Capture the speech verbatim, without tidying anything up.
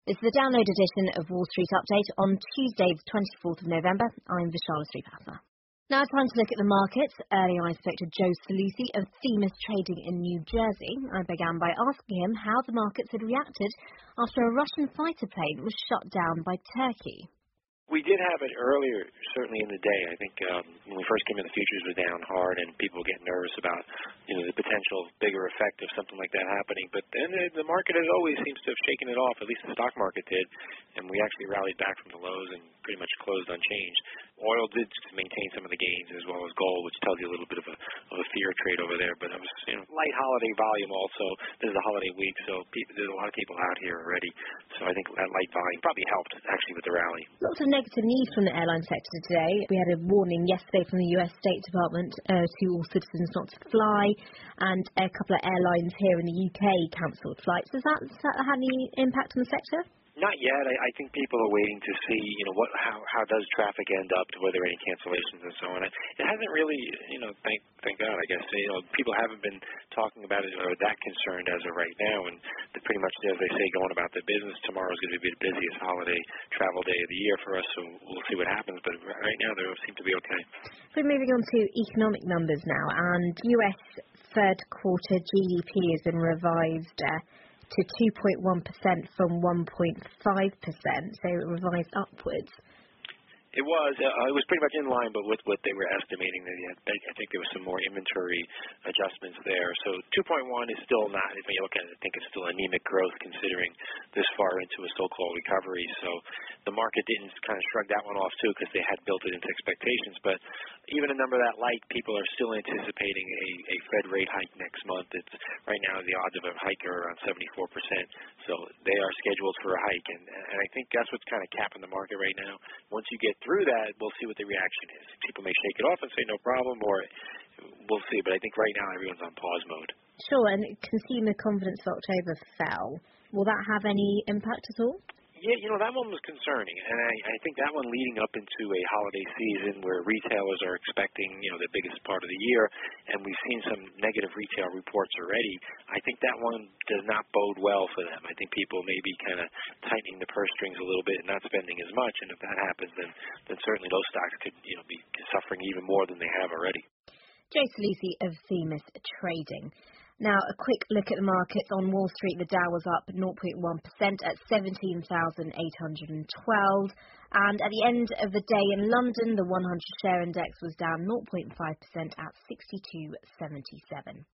This is the download edition of Wall Street Update on Tuesday, the twenty-fourth of November. I'm Vishala Sripatha. Now it's time to look at the markets. Earlier I spoke to Joe Salusi of Themis Trading in New Jersey. I began by asking him how the markets had reacted after a Russian fighter plane was shot down by Turkey. We did have it earlier, certainly in the day. I think um, when we first came in, the futures were down hard, and people were getting nervous about, you know, the potential bigger effect of something like that happening. But then the, the market, as always, seems to have shaken it off. At least the stock market did, and we actually rallied back from the lows and pretty much closed unchanged. Oil did maintain some of the gains, as well as gold, which tells you a little bit of a of a fear trade over there. But it was, you know, light holiday volume also. This is a holiday week, so people, there's a lot of people out here already. So I think that light volume probably helped actually with the rally. Lots of negative news from the airline sector today. We had a warning yesterday from the U S State Department uh, to all citizens not to fly, and a couple of airlines here in the U K cancelled flights. Has that, has that had any impact on the sector? Not yet. I, I think people are waiting to see, you know, what how how does traffic end up, were there any cancellations and so on. It, it hasn't really, you know, thank thank God, I guess. You know, people haven't been talking about it or that concerned as of right now, and they're pretty much, as they say, going about their business. Tomorrow is going to be the busiest holiday travel day of the year for us, so we'll see what happens. But right now, they seem to be okay. We're moving on to economic numbers now, and U S third quarter G D P has been revised Uh, to two point one percent from one point five percent, so it revised upwards. It was. Uh, it was pretty much in line, but with what they were estimating. They, I think there was some more inventory adjustments there. So two point one is still not, if you look at it, I think it's still anemic growth considering this far into a so-called recovery. So the market didn't kind of shrug that one off, too, because they had built it into expectations. But even a number that light, people are still anticipating a, a Fed rate hike next month. It's right now the odds of a hike are around seventy-four percent. So they are scheduled for a hike. And, and I think that's what's kind of capping the market right now. Once you get through that, we'll see what the reaction is. People may shake it off and say no problem, or we'll see. But I think right now everyone's on pause mode. Sure, and consumer confidence for October fell. Will that have any impact at all? Yeah, you know, that one was concerning, and I, I think that one leading up into a holiday season where retailers are expecting, you know, the biggest part of the year, and we've seen some negative retail reports already. I think that one does not bode well for them. I think people may be kind of tightening the purse strings a little bit and not spending as much, and if that happens, then, then certainly those stocks could, you know, be suffering even more than they have already. Joe Salusi of Themis Trading. Now, a quick look at the markets. On Wall Street, the Dow was up zero point one percent at seventeen thousand eight hundred twelve. And at the end of the day in London, the one hundred share index was down zero point five percent at sixty-two seventy-seven.